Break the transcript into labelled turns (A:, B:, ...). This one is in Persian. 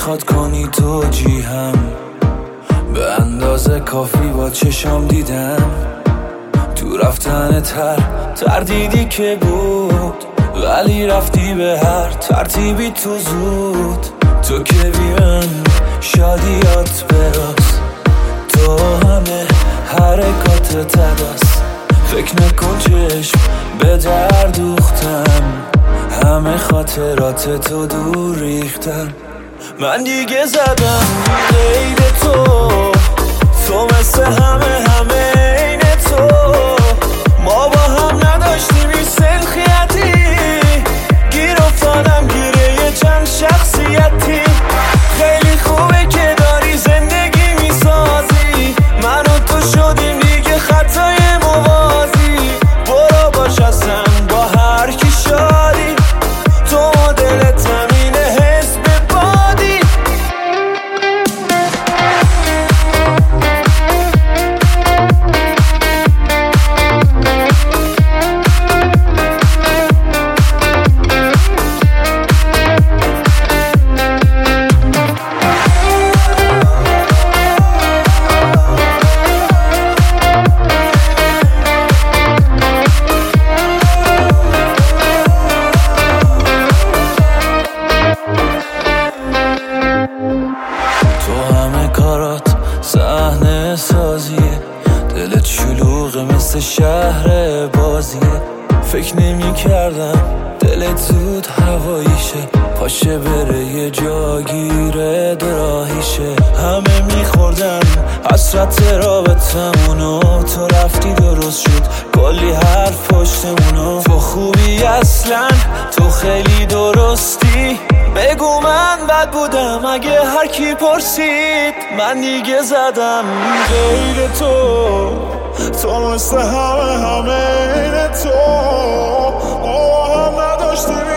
A: میخواد کنی توجیهم، به اندازه کافی با چشام دیدم. تو رفتن تردیدی که بود، ولی رفتی به هر ترتیبی تو زود. تو که بی من شادیات براست، تو همه حرکات تدست. فکر نکن چشم به در دوختم، همه خاطرات تو دور ریختم. من دیگه زدم غیر تو مثل همه این تو. ما با هم نداشتیم این سلخیتی، گیر افتادم گیره یه چند شخصیتی. خیلی خوبه که داری زندگی میسازی، من و تو شدیم دیگه خطای موازی. برو باش اصلا با هر کی شادی، تو مدلت همینه حس به بادی. تو همه کارات صحنه سازیه، دلت شلوغه مثل شهر بازیه. فکر نمی کردم دلت زود هواییشه، پاشه بره یه جاگیره دراهیشه. همه میخوردن حسرت رابطمونو، تو رفتی درست شد کلی حرف پشتمونو. تو خوبی اصلا، تو خیلی درستی، بگو من بد بودم اگه هر کی پرسید. من دیگه زدم غیر تو مثل همه این تو. ما هم نداشتیم